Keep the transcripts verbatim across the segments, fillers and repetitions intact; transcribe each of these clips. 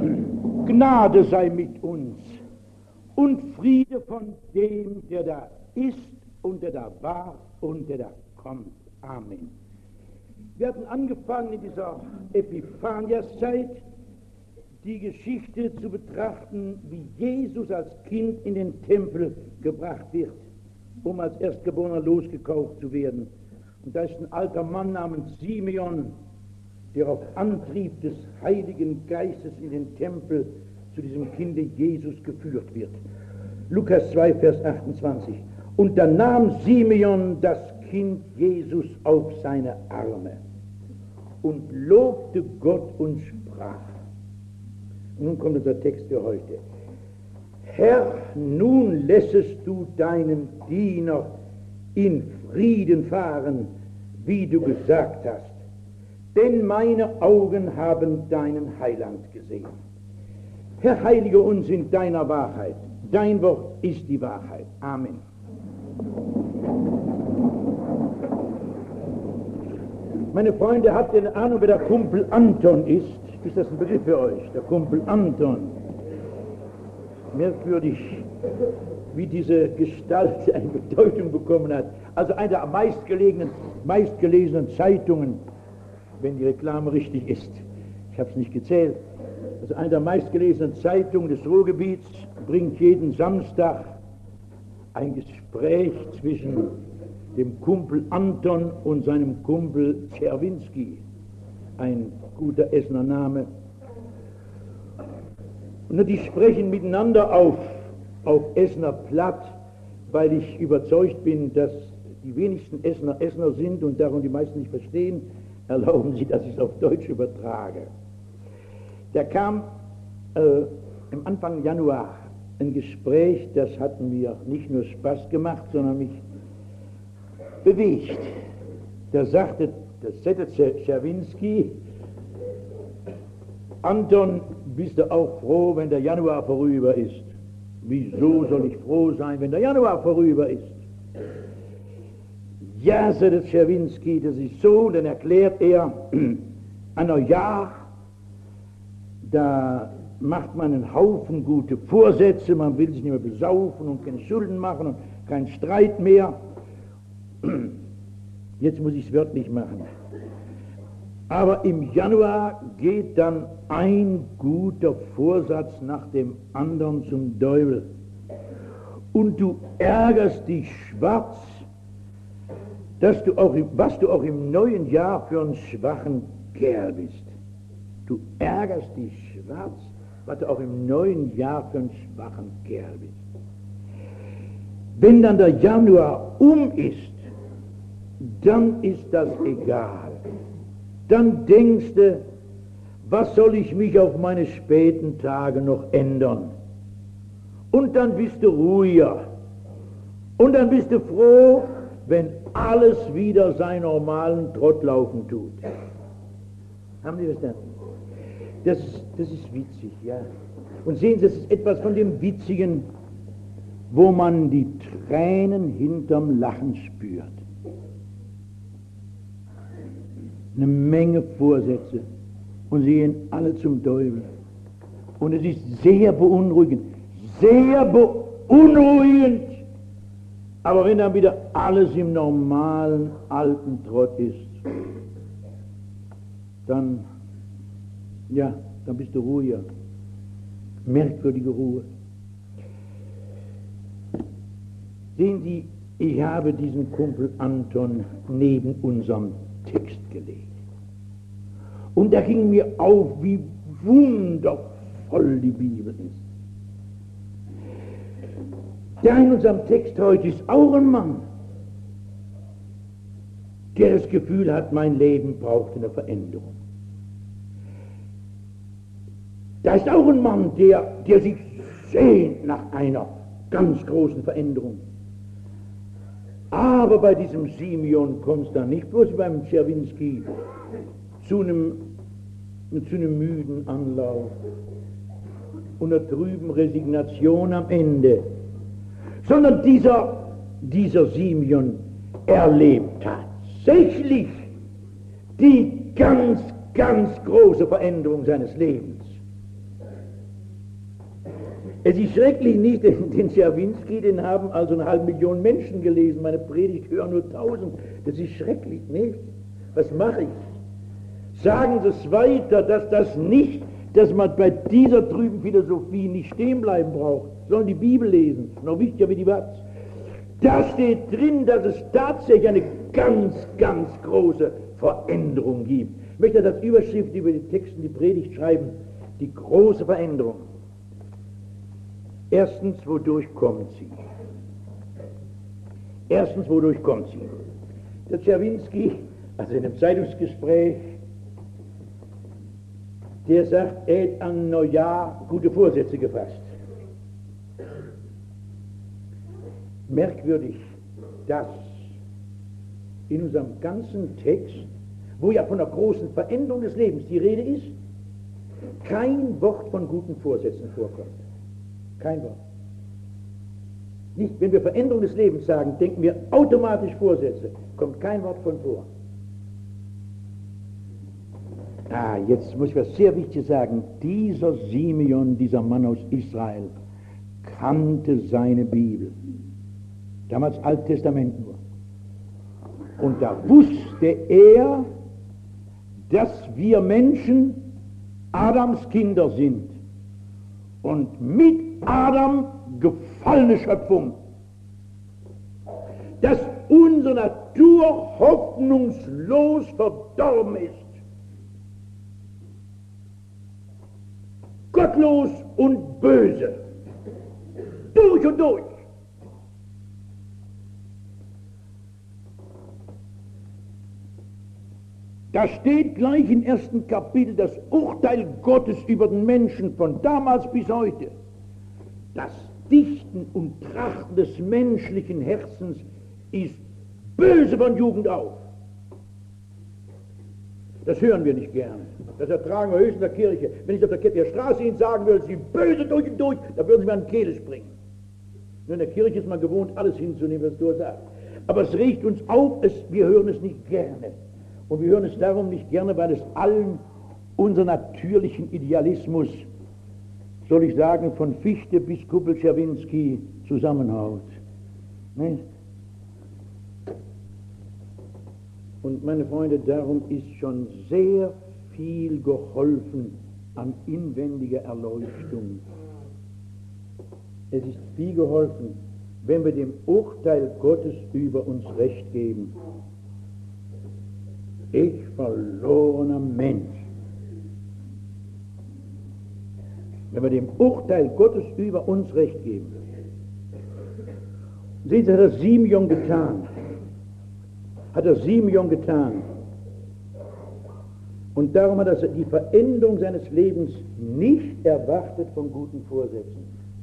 Gnade sei mit uns und Friede von dem, der da ist und der da war und der da kommt. Amen. Wir hatten angefangen in dieser Epiphaniaszeit die Geschichte zu betrachten, wie Jesus als Kind in den Tempel gebracht wird, um als Erstgeborener losgekauft zu werden. Und da ist ein alter Mann namens Simeon, der auf Antrieb des Heiligen Geistes in den Tempel zu diesem Kinde Jesus geführt wird. Lukas zwei, Vers achtundzwanzig. Und da nahm Simeon das Kind Jesus auf seine Arme und lobte Gott und sprach. Nun kommt unser Text für heute. Herr, nun lässest du deinen Diener in Frieden fahren, wie du gesagt hast, denn meine Augen haben deinen Heiland gesehen. Herr, heilige uns in deiner Wahrheit. Dein Wort ist die Wahrheit. Amen. Meine Freunde, habt ihr eine Ahnung, wer der Kumpel Anton ist? Ist das ein Begriff für euch? Der Kumpel Anton. Merkwürdig, wie diese Gestalt eine Bedeutung bekommen hat. Also eine der meistgelegenen, meistgelesenen Zeitungen, wenn die Reklame richtig ist. Ich habe es nicht gezählt. Also eine der meistgelesenen Zeitungen des Ruhrgebiets bringt jeden Samstag ein Gespräch zwischen dem Kumpel Anton und seinem Kumpel Czerwinski. Ein guter Essener Name. Und die sprechen miteinander auf, auf Essener Platt, weil ich überzeugt bin, dass die wenigsten Essener Essener sind und darum die meisten nicht verstehen. Erlauben Sie, dass ich es auf Deutsch übertrage. Da kam äh, im Anfang Januar ein Gespräch, das hat mir nicht nur Spaß gemacht, sondern mich bewegt. Da sagte, das sagte Czerwinski, Anton, bist du auch froh, wenn der Januar vorüber ist? Wieso soll ich froh sein, wenn der Januar vorüber ist? Ja, sagte Czerwinski, das ist so, dann erklärt er, an Neujahr, da macht man einen Haufen gute Vorsätze, man will sich nicht mehr besaufen und keine Schulden machen und keinen Streit mehr. Jetzt muss ich es wörtlich machen. Aber im Januar geht dann ein guter Vorsatz nach dem anderen zum Teufel. Und du ärgerst dich schwarz, dass du auch, was du auch im neuen Jahr für einen schwachen Kerl bist. Du ärgerst dich schwarz, was du auch im neuen Jahr für einen schwachen Kerl bist. Wenn dann der Januar um ist, dann ist das egal. Dann denkst du, was soll ich mich auf meine späten Tage noch ändern? Und dann bist du ruhiger. Und dann bist du froh, wenn alles wieder seinen normalen Trott laufen tut. Haben Sie verstanden? Das ist, das ist witzig, ja. Und sehen Sie, das ist etwas von dem Witzigen, wo man die Tränen hinterm Lachen spürt. Eine Menge Vorsätze und sie gehen alle zum Teufel. Und es ist sehr beunruhigend, sehr beunruhigend. Aber wenn dann wieder alles im normalen alten Trott ist, dann, ja, dann bist du ruhiger. Merkwürdige Ruhe. Sehen Sie, ich habe diesen Kumpel Anton neben unserem Text gelegt. Und da ging mir auf, wie wundervoll die Bibel ist. Der in unserem Text heute ist auch ein Mann, der das Gefühl hat, mein Leben braucht eine Veränderung. Da ist auch ein Mann, der, der sich sehnt nach einer ganz großen Veränderung. Aber bei diesem Simeon kommt es dann nicht bloß beim Czerwinski zu einem, zu einem müden Anlauf und einer trüben Resignation am Ende, sondern dieser, dieser Simeon erlebt tatsächlich die ganz, ganz große Veränderung seines Lebens. Es ist schrecklich nicht, den, den Czerwinski, den haben also eine halbe Million Menschen gelesen, meine Predigt hören nur tausend. Das ist schrecklich, nicht? Was mache ich? Sagen Sie es weiter, dass das nicht, dass man bei dieser trüben Philosophie nicht stehen bleiben braucht, sondern die Bibel lesen, noch wichtiger wie die Watz. Da steht drin, dass es tatsächlich eine ganz, ganz große Veränderung gibt. Ich möchte das Überschrift über die Texte, die Predigt schreiben, die große Veränderung. Erstens, wodurch kommt sie? Erstens, wodurch kommt sie? Der Czerwinski, also in einem Zeitungsgespräch, der sagt, er hat an Neujahr gute Vorsätze gefasst. Merkwürdig, dass in unserem ganzen Text, wo ja von einer großen Veränderung des Lebens die Rede ist, kein Wort von guten Vorsätzen vorkommt. Kein Wort. Nicht, wenn wir Veränderung des Lebens sagen, denken wir automatisch Vorsätze, kommt kein Wort von vor. Ah, jetzt muss ich was sehr Wichtiges sagen. Dieser Simeon, dieser Mann aus Israel, kannte seine Bibel. Damals Alttestament nur. Und da wusste er, dass wir Menschen Adams Kinder sind und mit Adam gefallene Schöpfung, dass unsere Natur hoffnungslos verdorben ist, gottlos und böse, durch und durch. Da steht gleich im ersten Kapitel das Urteil Gottes über den Menschen von damals bis heute. Das Dichten und Trachten des menschlichen Herzens ist böse von Jugend auf. Das hören wir nicht gerne. Das ertragen wir höchstens in der Kirche. Wenn ich auf der, der Straße Ihnen sagen würde, Sie böse durch und durch, da würden Sie mir an die Kehle springen. Nur in der Kirche ist man gewohnt, alles hinzunehmen, was du sagst. Aber es regt uns auf, es, wir hören es nicht gerne. Und wir hören es darum nicht gerne, weil es allen unser natürlichen Idealismus, soll ich sagen, von Fichte bis Kuppel-Czerwinski zusammenhaut. Nicht? Und meine Freunde, darum ist schon sehr viel geholfen an inwendiger Erleuchtung. Es ist viel geholfen, wenn wir dem Urteil Gottes über uns Recht geben. Ich verlorener Mensch. Wenn wir dem Urteil Gottes über uns Recht geben. Sehen Sie, hat er Simeon getan. Hat er Simeon getan. Und darum hat er die Veränderung seines Lebens nicht erwartet von guten Vorsätzen.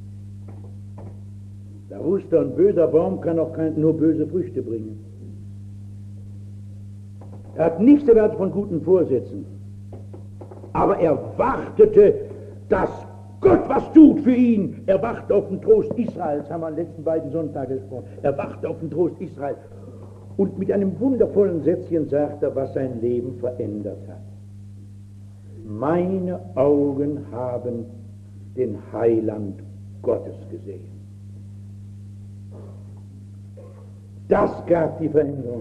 Da wusste er, ein böser Baum kann auch kein, nur böse Früchte bringen. Er hat nichts erwartet von guten Vorsätzen. Aber er wartete, dass Gott was tut für ihn. Er wartete auf den Trost Israels, haben wir an den letzten beiden Sonntagen gesprochen. Er wartete auf den Trost Israels. Und mit einem wundervollen Sätzchen sagt er, was sein Leben verändert hat. Meine Augen haben den Heiland Gottes gesehen. Das gab die Veränderung.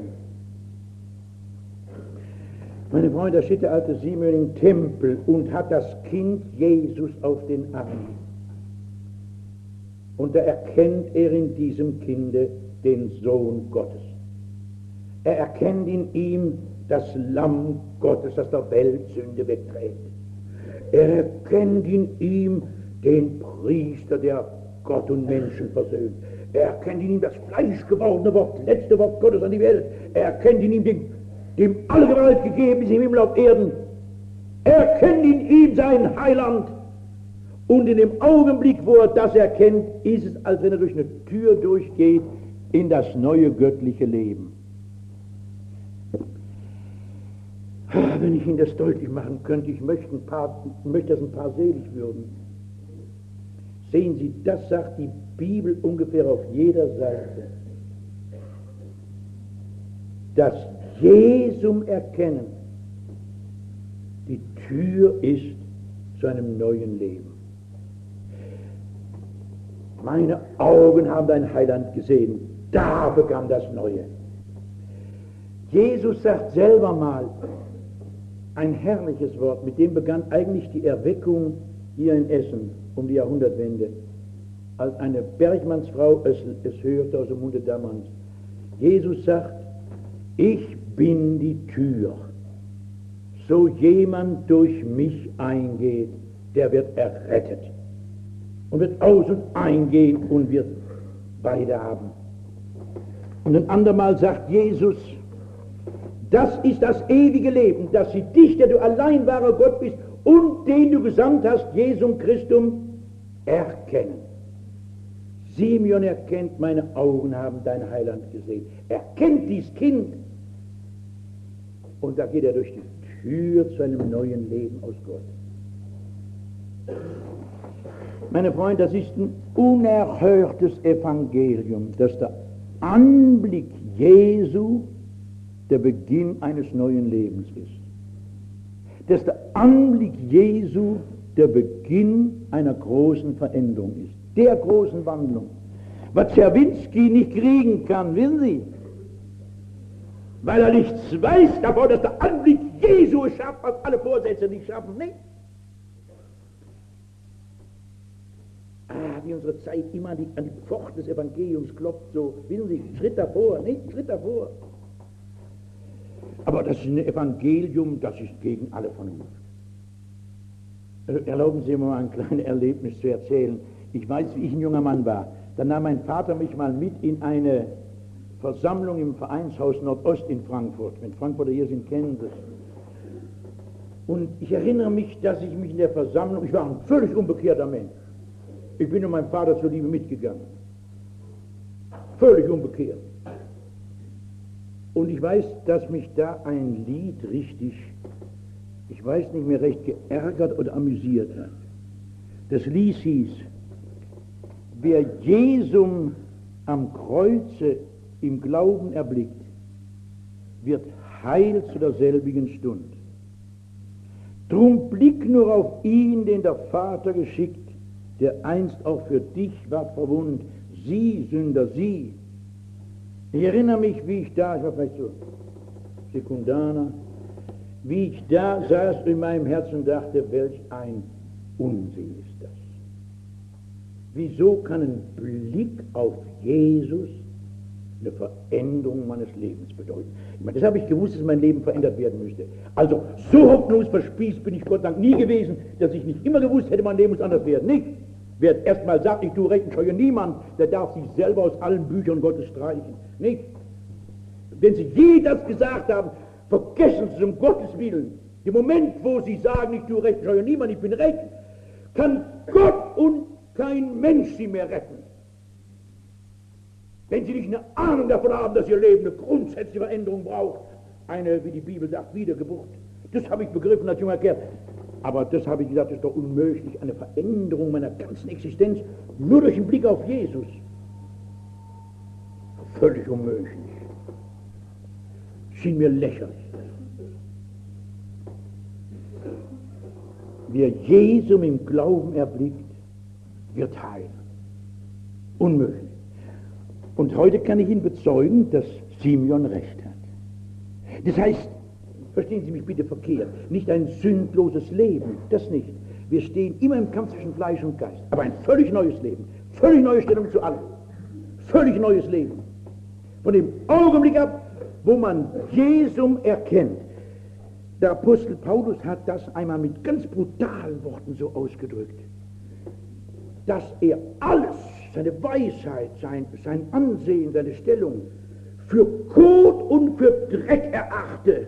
Meine Freunde, da steht der alte Simeon im Tempel und hat das Kind Jesus auf den Arm. Und da erkennt er in diesem Kinde den Sohn Gottes. Er erkennt in ihm das Lamm Gottes, das der Welt Sünde wegträgt. Er erkennt in ihm den Priester, der Gott und Menschen versöhnt. Er erkennt in ihm das fleischgewordene Wort, letzte Wort Gottes an die Welt. Er erkennt in ihm den, dem alle Gewalt gegeben ist im Himmel auf Erden. Er erkennt in ihm sein Heiland. Und in dem Augenblick, wo er das erkennt, ist es, als wenn er durch eine Tür durchgeht in das neue göttliche Leben. Wenn ich Ihnen das deutlich machen könnte, ich möchte, ein paar, möchte, dass ein paar selig würden. Sehen Sie, das sagt die Bibel ungefähr auf jeder Seite. Das Jesum erkennen die Tür ist zu einem neuen Leben. Meine Augen haben dein Heiland gesehen. Da begann das Neue. Jesus sagt selber mal ein herrliches Wort, mit dem begann eigentlich die Erweckung hier in Essen um die Jahrhundertwende, als eine Bergmannsfrau es, es hörte aus dem Munde Dammerns. Jesus sagt, ich bin die Tür. So jemand durch mich eingeht, der wird errettet und wird aus und eingehen und wird beide haben. Und ein andermal sagt Jesus, das ist das ewige Leben, dass sie dich, der du allein wahrer Gott bist und den du gesandt hast, Jesum Christum, erkennen. Simeon erkennt, meine Augen haben dein Heiland gesehen. Er kennt dies Kind. Und da geht er durch die Tür zu einem neuen Leben aus Gott. Meine Freunde, das ist ein unerhörtes Evangelium, dass der Anblick Jesu der Beginn eines neuen Lebens ist. Dass der Anblick Jesu der Beginn einer großen Veränderung ist. Der großen Wandlung. Was Czerwinski nicht kriegen kann, wissen Sie? Weil er nichts weiß davon, dass der Anblick Jesu es schafft, was alle Vorsätze nicht schaffen, nicht? Ah, wie unsere Zeit immer an die, an die Pforten des Evangeliums klopft, so, wissen Sie, Schritt davor, nicht? Schritt davor. Aber das ist ein Evangelium, das ist gegen alle Vernunft. Erlauben Sie mir mal ein kleines Erlebnis zu erzählen. Ich weiß, wie ich ein junger Mann war. Da nahm mein Vater mich mal mit in eine Versammlung im Vereinshaus Nordost in Frankfurt. Wenn Frankfurter hier sind, kennen Sie es. Und ich erinnere mich, dass ich mich in der Versammlung, ich war ein völlig unbekehrter Mensch. Ich bin um meinem Vater zuliebe mitgegangen. Völlig unbekehrt. Und ich weiß, dass mich da ein Lied richtig, ich weiß nicht mehr recht, geärgert oder amüsiert hat. Das Lied hieß, wer Jesum am Kreuze im Glauben erblickt, wird heil zu derselbigen Stund. Drum blick nur auf ihn, den der Vater geschickt, der einst auch für dich ward verwundet. Sie, Sünder, sie. Ich erinnere mich, wie ich da, ich war vielleicht so Sekundaner, wie ich da saß und in meinem Herzen dachte, welch ein Unsinn ist das. Wieso kann ein Blick auf Jesus eine Veränderung meines Lebens bedeuten? Ich meine, das habe ich gewusst, dass mein Leben verändert werden müsste. Also, so hoffnungsverspießt bin ich Gott Dank nie gewesen, dass ich nicht immer gewusst hätte, mein Leben muss anders werden. Nicht? Wer erstmal sagt, ich tue recht und scheue niemand, der darf sich selber aus allen Büchern Gottes streichen. Nicht? Wenn Sie je das gesagt haben, vergessen Sie es um Gottes Willen. Im Moment, wo Sie sagen, ich tue recht und scheue niemand, ich bin recht, kann Gott und kein Mensch Sie mehr retten. Wenn Sie nicht eine Ahnung davon haben, dass Ihr Leben eine grundsätzliche Veränderung braucht, eine, wie die Bibel sagt, Wiedergeburt. Das habe ich begriffen als junger Kerl. Aber das habe ich gesagt, das ist doch unmöglich, eine Veränderung meiner ganzen Existenz nur durch den Blick auf Jesus. Völlig unmöglich. Schien mir lächerlich. Wer Jesum im Glauben erblickt, wird heil. Unmöglich. Und heute kann ich Ihnen bezeugen, dass Simeon recht hat. Das heißt, verstehen Sie mich bitte verkehrt, nicht ein sündloses Leben, das nicht. Wir stehen immer im Kampf zwischen Fleisch und Geist, aber ein völlig neues Leben, völlig neue Stellung zu allem, völlig neues Leben. Von dem Augenblick ab, wo man Jesum erkennt. Der Apostel Paulus hat das einmal mit ganz brutalen Worten so ausgedrückt, dass er alles, seine Weisheit, sein, sein Ansehen, seine Stellung für Kot und für Dreck erachte,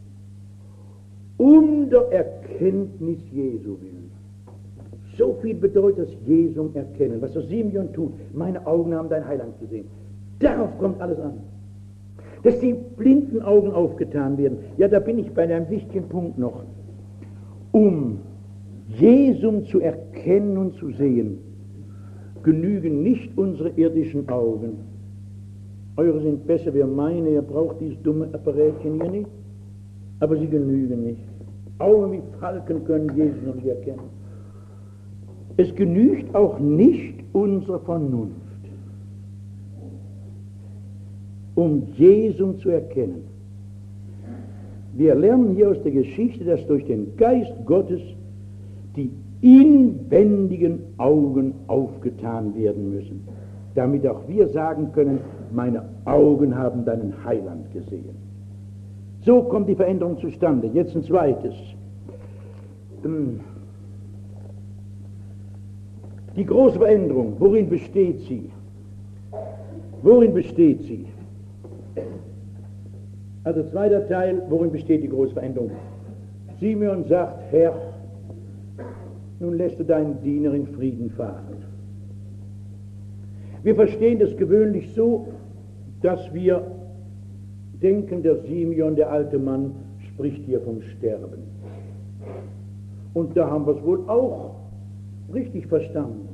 um der Erkenntnis Jesu willen. So viel bedeutet das Jesum erkennen, was der Simeon tut. Meine Augen haben dein Heiland gesehen. Darauf kommt alles an. Dass die blinden Augen aufgetan werden. Ja, da bin ich bei einem wichtigen Punkt noch. Um Jesum zu erkennen und zu sehen, genügen nicht unsere irdischen Augen. Eure sind besser, wer meine, ihr braucht dieses dumme Apparätchen hier nicht. Aber sie genügen nicht. Augen wie Falken können Jesus noch nicht erkennen. Es genügt auch nicht, unsere Vernunft, um Jesum zu erkennen. Wir lernen hier aus der Geschichte, dass durch den Geist Gottes die inwendigen Augen aufgetan werden müssen, damit auch wir sagen können, meine Augen haben deinen Heiland gesehen. So kommt die Veränderung zustande. Jetzt ein zweites. Die große Veränderung, worin besteht sie? Worin besteht sie? Also zweiter Teil, worin besteht die große Veränderung? Simeon sagt, Herr, nun lässt du deinen Diener in Frieden fahren. Wir verstehen das gewöhnlich so, dass wir denken, der Simeon, der alte Mann, spricht hier vom Sterben. Und da haben wir es wohl auch richtig verstanden.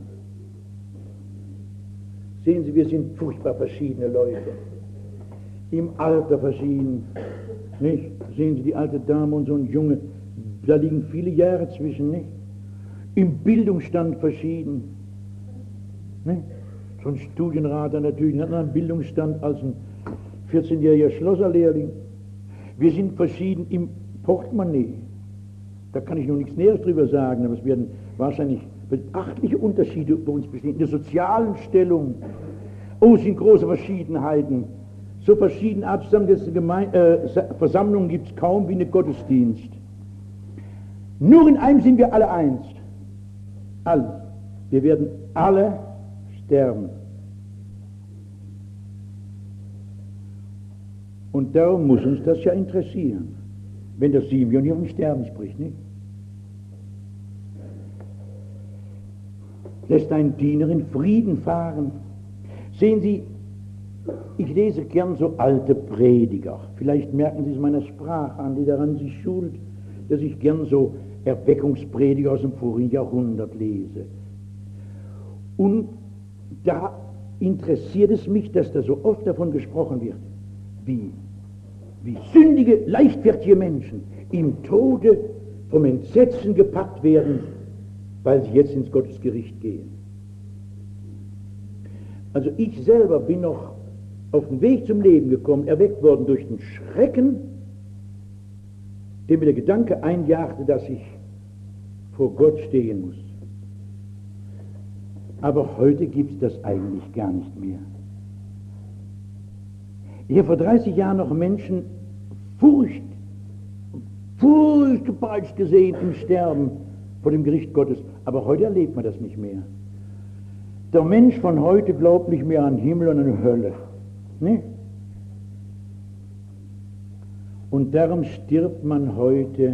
Sehen Sie, wir sind furchtbar verschiedene Leute. Im Alter verschieden. Nicht? Sehen Sie, die alte Dame und so ein Junge, da liegen viele Jahre zwischen, nicht? Im Bildungsstand verschieden. Nicht? So ein Studienrat natürlich hat einen Bildungsstand als ein vierzehnjähriger Schlosserlehrling. Wir sind verschieden im Portemonnaie. Da kann ich noch nichts Näheres drüber sagen, aber es werden wahrscheinlich beachtliche Unterschiede bei uns bestehen. In der sozialen Stellung, oh, es sind große Verschiedenheiten. So verschieden abstammende Geme- äh, Versammlungen gibt es kaum wie eine Gottesdienst. Nur in einem sind wir alle eins. Alle. Wir werden alle sterben. Und darum muss uns das ja interessieren, wenn der Simeon hier vom Sterben spricht, nicht? Lässt ein Diener in Frieden fahren. Sehen Sie, ich lese gern so alte Prediger. Vielleicht merken Sie es meiner Sprache an, die daran sich schult, dass ich gern so Erweckungsprediger aus dem vorigen Jahrhundert lese. Und da interessiert es mich, dass da so oft davon gesprochen wird, wie, wie sündige, leichtfertige Menschen im Tode vom Entsetzen gepackt werden, weil sie jetzt ins Gottesgericht gehen. Also ich selber bin noch auf den Weg zum Leben gekommen, erweckt worden durch den Schrecken, den mir der Gedanke einjagte, dass ich vor Gott stehen muss. Aber heute gibt es das eigentlich gar nicht mehr. Ich habe vor dreißig Jahren noch Menschen furcht, furchtgepeitscht gesehen im Sterben vor dem Gericht Gottes. Aber heute erlebt man das nicht mehr. Der Mensch von heute glaubt nicht mehr an Himmel und an Hölle. Ne? Und darum stirbt man heute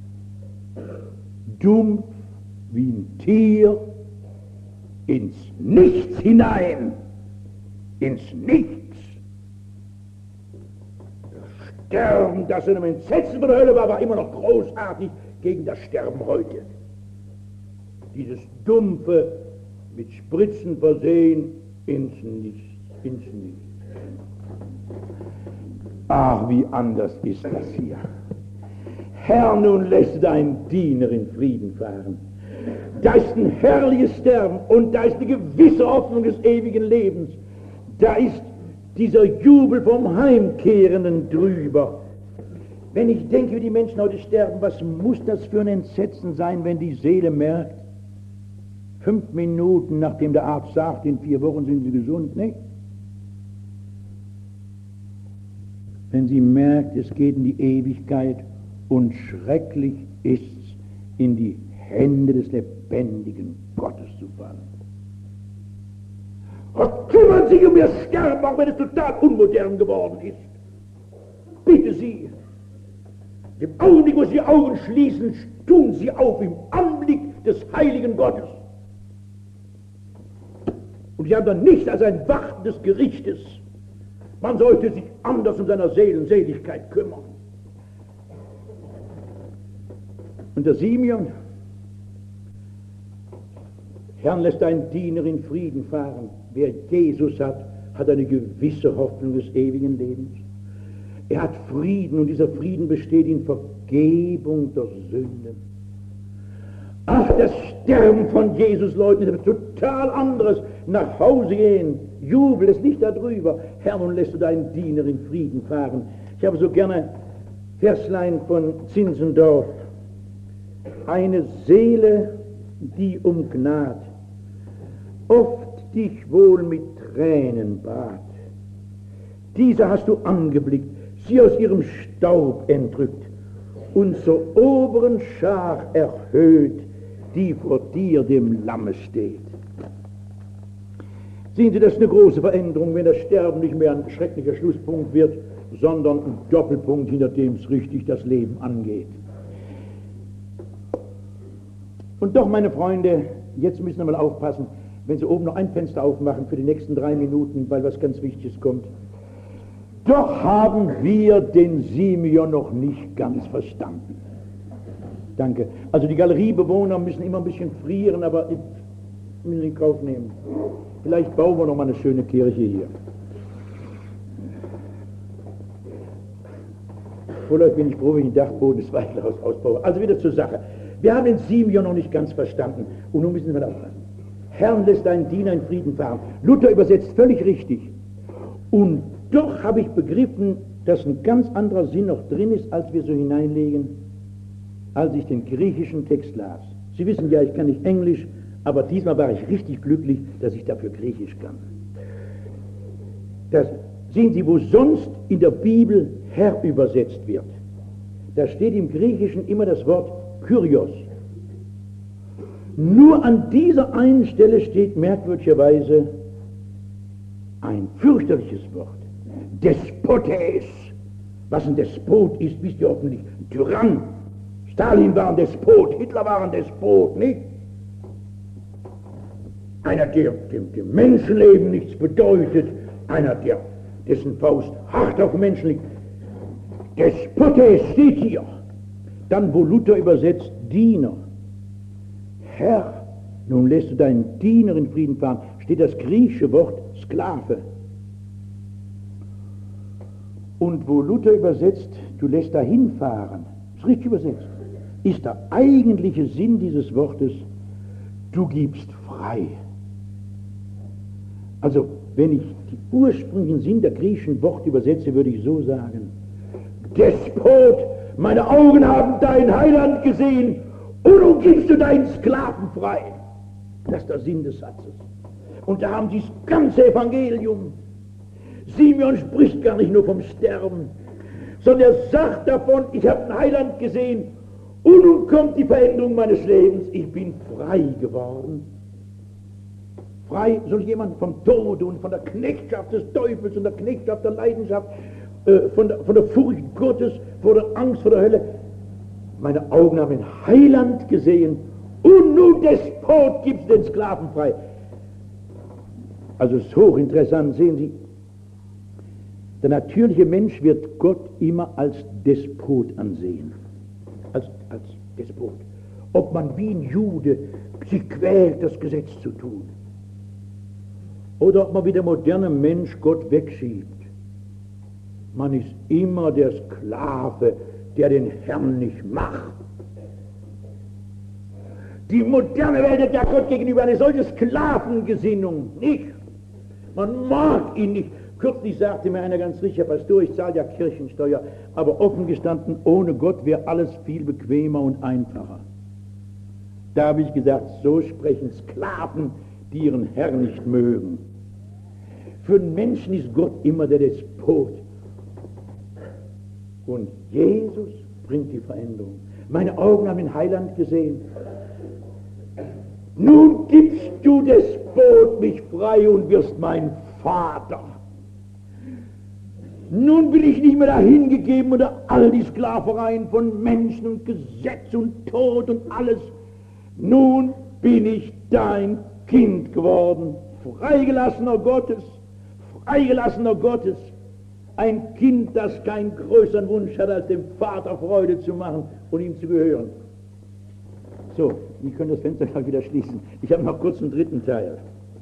dumpf wie ein Tier ins Nichts hinein. Ins Nichts. Das Sterben, das in einem Entsetzen von der Hölle war, war immer noch großartig gegen das Sterben heute. Dieses dumpfe, mit Spritzen versehen, ins Nichts, ins Nichts. Ach, wie anders ist das hier. Herr, nun lässt dein Diener in Frieden fahren. Da ist ein herrliches Sterben und da ist eine gewisse Hoffnung des ewigen Lebens. Da ist dieser Jubel vom Heimkehrenden drüber. Wenn ich denke, wie die Menschen heute sterben, was muss das für ein Entsetzen sein, wenn die Seele merkt, fünf Minuten nachdem der Arzt sagt, in vier Wochen sind sie gesund, nicht? Wenn sie merkt, es geht in die Ewigkeit und schrecklich ist's, in die Hände des lebendigen Gottes zu fallen. Und kümmern Sie um Ihr Sterben, auch wenn es total unmodern geworden ist. Bitte Sie, im Augenblick, wo Sie die Augen schließen, tun Sie auf im Anblick des heiligen Gottes. Und Sie haben dann nichts als ein Warten des Gerichtes. Man sollte sich anders um seine Seelenseligkeit kümmern. Und der Simeon, Herrn, lässt dein Diener in Frieden fahren. Wer Jesus hat, hat eine gewisse Hoffnung des ewigen Lebens. Er hat Frieden und dieser Frieden besteht in Vergebung der Sünden. Ach, das Sterben von Jesus, Leute, ist etwas total anderes. Nach Hause gehen, Jubel, es liegt da drüber. Herr, nun lässt du deinen Diener in Frieden fahren. Ich habe so gerne Verslein von Zinzendorf. Eine Seele, die um Gnad oft dich wohl mit Tränen bat. Diese hast du angeblickt, sie aus ihrem Staub entrückt und zur oberen Schar erhöht, die vor dir, dem Lamme, steht. Sehen Sie, das ist eine große Veränderung, wenn das Sterben nicht mehr ein schrecklicher Schlusspunkt wird, sondern ein Doppelpunkt, hinter dem es richtig das Leben angeht. Und doch, meine Freunde, jetzt müssen wir mal aufpassen, wenn Sie oben noch ein Fenster aufmachen für die nächsten drei Minuten, weil was ganz Wichtiges kommt. Doch haben wir den Simeon noch nicht ganz verstanden. Danke. Also die Galeriebewohner müssen immer ein bisschen frieren, aber ich will in Kauf nehmen. Vielleicht bauen wir noch mal eine schöne Kirche hier. Vorläufig bin ich froh, wenn ich ein Dachboden des Weichelhaus ausbaue. Also wieder zur Sache. Wir haben den Simeon noch nicht ganz verstanden. Und nun müssen wir aufpassen. Herrn lässt deinen Diener in Frieden fahren. Luther übersetzt völlig richtig. Und doch habe ich begriffen, dass ein ganz anderer Sinn noch drin ist, als wir so hineinlegen, als ich den griechischen Text las. Sie wissen ja, ich kann nicht Englisch, aber diesmal war ich richtig glücklich, dass ich dafür Griechisch kann. Das sehen Sie, wo sonst in der Bibel Herr übersetzt wird. Da steht im Griechischen immer das Wort Kyrios. Nur an dieser einen Stelle steht merkwürdigerweise ein fürchterliches Wort. Despotes. Was ein Despot ist, wisst ihr hoffentlich. Ein Tyrann. Stalin war ein Despot, Hitler war ein Despot, nicht? Einer, der dem, dem Menschenleben nichts bedeutet. Einer, der dessen Faust hart auf Menschen liegt. Despotes steht hier. Dann, wo Luther übersetzt, Diener. Herr, nun lässt du deinen Diener in Frieden fahren, steht das griechische Wort Sklave. Und wo Luther übersetzt, du lässt dahin fahren, ist richtig übersetzt, ist der eigentliche Sinn dieses Wortes, du gibst frei. Also, wenn ich den ursprünglichen Sinn der griechischen Worte übersetze, würde ich so sagen, Despot, meine Augen haben dein Heiland gesehen und nun gibst du deinen Sklaven frei. Das ist der Sinn des Satzes. Und da haben Sie das ganze Evangelium. Simeon spricht gar nicht nur vom Sterben, sondern er sagt davon, ich habe einen Heiland gesehen und nun kommt die Veränderung meines Lebens. Ich bin frei geworden. Frei soll jemand vom Tode und von der Knechtschaft des Teufels und der Knechtschaft der Leidenschaft, äh, von, der, von der Furcht Gottes, vor der Angst vor der Hölle. Meine Augen haben ein Heiland gesehen und nun Despot gibt's den Sklaven frei. Also es ist hochinteressant, sehen Sie, der natürliche Mensch wird Gott immer als Despot ansehen. Als, als Despot. Ob man wie ein Jude sich quält, das Gesetz zu tun. Oder ob man wie der moderne Mensch Gott wegschiebt. Man ist immer der Sklave, der den Herrn nicht macht. Die moderne Welt hat ja Gott gegenüber eine solche Sklavengesinnung nicht. Man mag ihn nicht. Kürzlich sagte mir einer ganz richtig, Herr Pastor, ich zahle ja Kirchensteuer, aber offen gestanden, ohne Gott wäre alles viel bequemer und einfacher. Da habe ich gesagt, so sprechen Sklaven, die ihren Herrn nicht mögen. Für den Menschen ist Gott immer der Despot. Und Jesus bringt die Veränderung. Meine Augen haben den Heiland gesehen. Nun gibst du, Despot, mich frei und wirst mein Vater. Nun bin ich nicht mehr dahingegeben unter all die Sklavereien von Menschen und Gesetz und Tod und alles. Nun bin ich dein Kind geworden, freigelassener Gottes, freigelassener Gottes. Ein Kind, das keinen größeren Wunsch hat, als dem Vater Freude zu machen und ihm zu gehören. So, wir können das Fenster gleich wieder schließen. Ich habe noch kurz einen dritten Teil.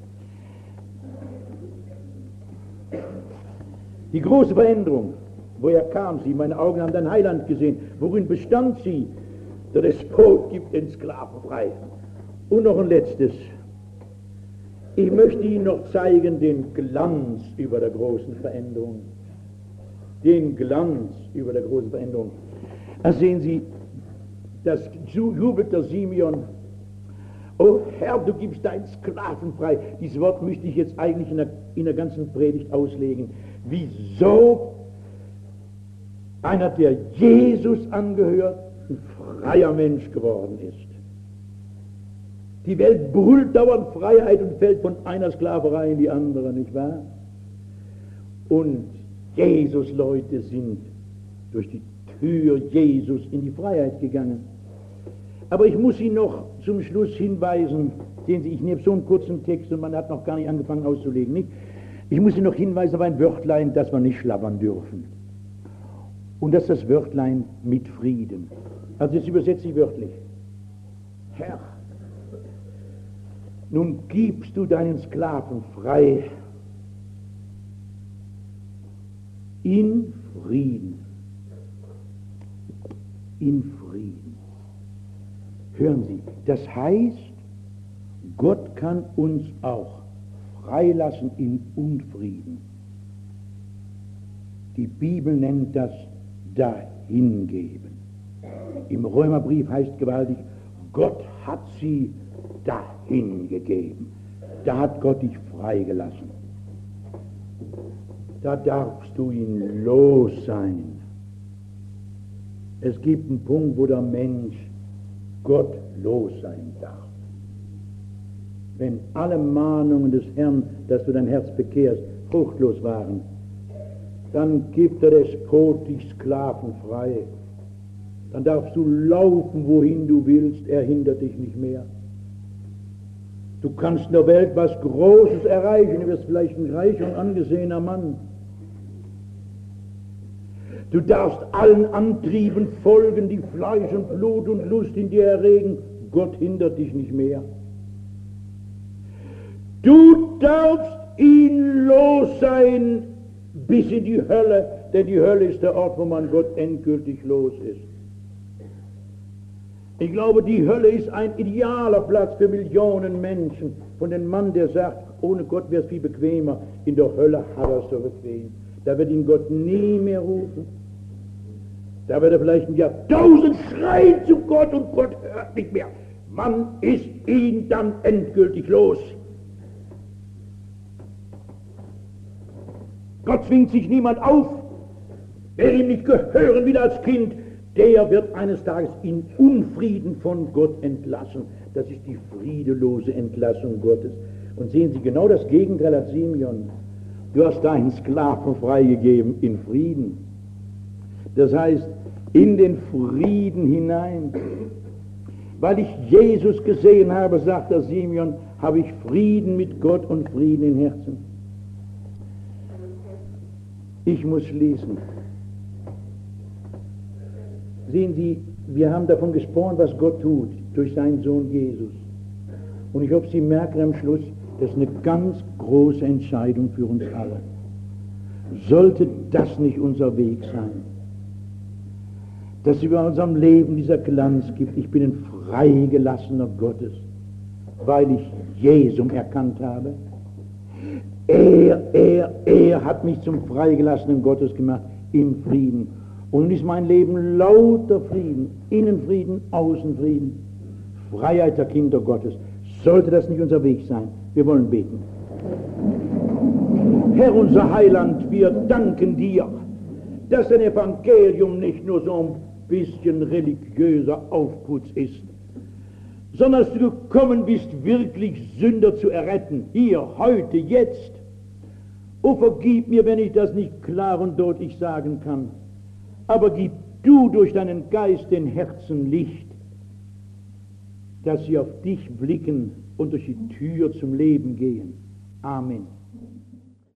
Die große Veränderung, woher kam sie? Meine Augen haben dein Heiland gesehen. Worin bestand sie? Der Despot gibt den Sklaven frei. Und noch ein letztes. Ich möchte Ihnen noch zeigen den Glanz über der großen Veränderung. Den Glanz über der großen Veränderung. Da sehen Sie, das jubelt der Simeon. Oh Herr, du gibst deinen Sklaven frei. Dieses Wort müsste ich jetzt eigentlich in der, in der ganzen Predigt auslegen. Wieso einer, der Jesus angehört, ein freier Mensch geworden ist. Die Welt brüllt dauernd Freiheit und fällt von einer Sklaverei in die andere, nicht wahr? Und Jesus-Leute sind durch die Tür Jesus in die Freiheit gegangen. Aber ich muss Sie noch zum Schluss hinweisen, sehen Sie, ich nehme so einen kurzen Text und man hat noch gar nicht angefangen auszulegen, nicht? Ich muss Sie noch hinweisen auf ein Wörtlein, das wir nicht schlabbern dürfen. Und das ist das Wörtlein mit Frieden. Also jetzt übersetze ich wörtlich. Herr, nun gibst du deinen Sklaven frei in Frieden. In Frieden. Hören Sie, das heißt, Gott kann uns auch freilassen in Unfrieden. Die Bibel nennt das dahingeben. Im Römerbrief heißt gewaltig, Gott hat sie dahingegeben. Da hat Gott dich freigelassen. Da darfst du ihn los sein. Es gibt einen Punkt, wo der Mensch Gott los sein darf. Wenn alle Mahnungen des Herrn, dass du dein Herz bekehrst, fruchtlos waren, dann gibt der Despot dich Sklaven frei. Dann darfst du laufen, wohin du willst, er hindert dich nicht mehr. Du kannst in der Welt was Großes erreichen, du wirst vielleicht ein reicher und angesehener Mann. Du darfst allen Antrieben folgen, die Fleisch und Blut und Lust in dir erregen. Gott hindert dich nicht mehr. Du darfst ihn los sein bis in die Hölle, denn die Hölle ist der Ort, wo man Gott endgültig los ist. Ich glaube, die Hölle ist ein idealer Platz für Millionen Menschen. Von dem Mann, der sagt, ohne Gott wäre es viel bequemer. In der Hölle hat er es so bequem. Da wird ihn Gott nie mehr rufen. Da wird er vielleicht ein Jahrtausend schreien zu Gott und Gott hört nicht mehr. Man ist ihn dann endgültig los. Gott zwingt sich niemand auf. Wer ihm nicht gehören will als Kind, der wird eines Tages in Unfrieden von Gott entlassen. Das ist die friedelose Entlassung Gottes. Und sehen Sie, genau das Gegenteil hat Simeon. Du hast deinen Sklaven freigegeben in Frieden. Das heißt, in den Frieden hinein. Weil ich Jesus gesehen habe, sagt der Simeon, habe ich Frieden mit Gott und Frieden im Herzen. Ich muss schließen. Sehen Sie, wir haben davon gesprochen, was Gott tut durch seinen Sohn Jesus. Und ich hoffe, Sie merken am Schluss, das ist eine ganz große Entscheidung für uns alle. Sollte das nicht unser Weg sein? Dass über unserem Leben dieser Glanz gibt, ich bin ein Freigelassener Gottes, weil ich Jesum erkannt habe. Er, er, er hat mich zum Freigelassenen Gottes gemacht, im Frieden. Und ist mein Leben lauter Frieden, Innenfrieden, Außenfrieden, Freiheit der Kinder Gottes. Sollte das nicht unser Weg sein? Wir wollen beten. Herr, unser Heiland, wir danken dir, dass dein Evangelium nicht nur so ein bisschen religiöser Aufputz ist, sondern dass du gekommen bist, wirklich Sünder zu erretten, hier, heute, jetzt. Oh, vergib mir, wenn ich das nicht klar und deutlich sagen kann, aber gib du durch deinen Geist den Herzen Licht, dass sie auf dich blicken und durch die Tür zum Leben gehen. Amen.